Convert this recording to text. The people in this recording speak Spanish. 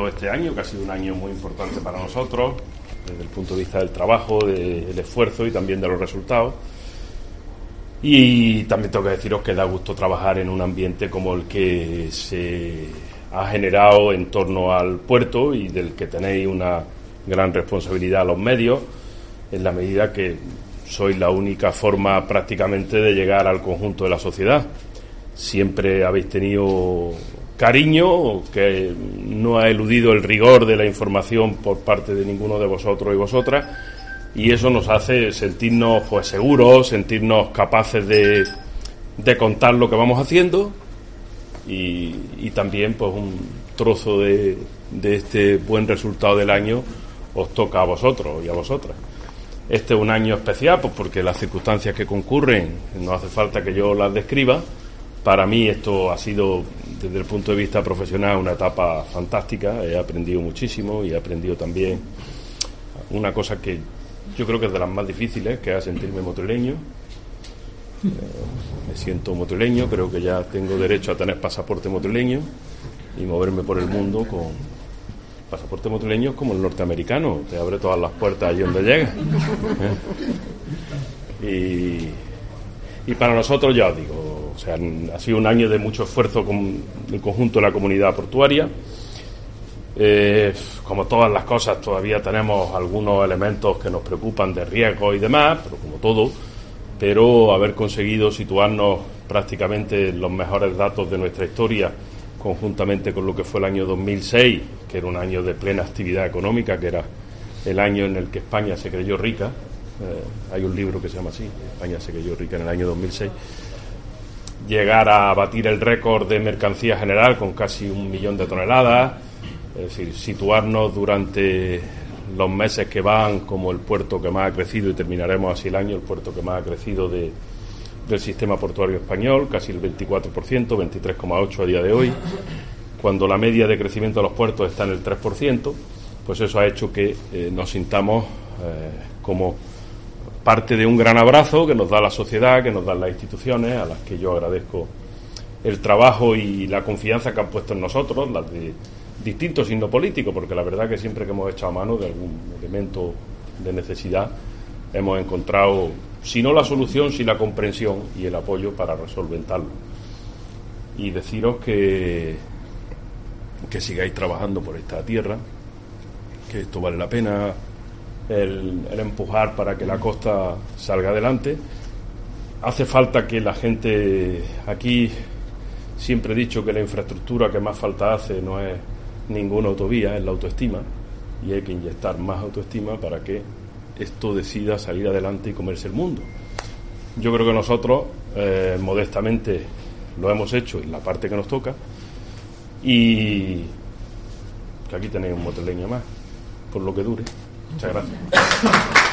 este año, que ha sido un año muy importante para nosotros, desde el punto de vista del trabajo, del esfuerzo y también de los resultados. Y también tengo que deciros que da gusto trabajar en un ambiente como el que se ha generado en torno al puerto y del que tenéis una gran responsabilidad los medios, en la medida que sois la única forma prácticamente de llegar al conjunto de la sociedad. Siempre habéis tenido cariño, que no ha eludido el rigor de la información por parte de ninguno de vosotros y vosotras, y eso nos hace sentirnos pues seguros, sentirnos capaces de contar lo que vamos haciendo y también pues un trozo de este buen resultado del año os toca a vosotros y a vosotras. Este es un año especial pues porque las circunstancias que concurren no hace falta que yo las describa. Para mí esto ha sido, desde el punto de vista profesional, una etapa fantástica. He aprendido muchísimo y he aprendido también una cosa que yo creo que es de las más difíciles, que es sentirme motrileño. Me siento motrileño, creo que ya tengo derecho a tener pasaporte motrileño y moverme por el mundo con pasaporte motrileño como el norteamericano, te abre todas las puertas allí donde llega. Y para nosotros, ya os digo, o sea, ha sido un año de mucho esfuerzo con el conjunto de la comunidad portuaria. Como todas las cosas, todavía tenemos algunos elementos que nos preocupan de riesgo y demás, pero como todo, pero haber conseguido situarnos prácticamente en los mejores datos de nuestra historia, conjuntamente con lo que fue el año 2006, que era un año de plena actividad económica, que era el año en el que España se creyó rica. Hay un libro que se llama así, España se creyó rica en el año 2006. Llegar a batir el récord de mercancía general con casi 1 millón de toneladas, es decir, situarnos durante los meses que van como el puerto que más ha crecido, y terminaremos así el año, el puerto que más ha crecido del sistema portuario español, casi el 24%, 23,8% a día de hoy, cuando la media de crecimiento de los puertos está en el 3%, pues eso ha hecho que nos sintamos como parte de un gran abrazo que nos da la sociedad, que nos dan las instituciones, a las que yo agradezco el trabajo y la confianza que han puesto en nosotros, las de distintos signos políticos, porque la verdad que siempre que hemos echado mano de algún elemento de necesidad hemos encontrado, si no la solución, sí la comprensión y el apoyo para resolventarlo. Y deciros que sigáis trabajando por esta tierra, que esto vale la pena, el empujar para que la costa salga adelante. Hace falta que la gente aquí, siempre he dicho que la infraestructura que más falta hace no es ninguna autovía, es la autoestima, y hay que inyectar más autoestima para que esto decida salir adelante y comerse el mundo. Yo creo que nosotros modestamente lo hemos hecho en la parte que nos toca, y que aquí tenéis un motrileño más, por lo que dure. Muchas gracias.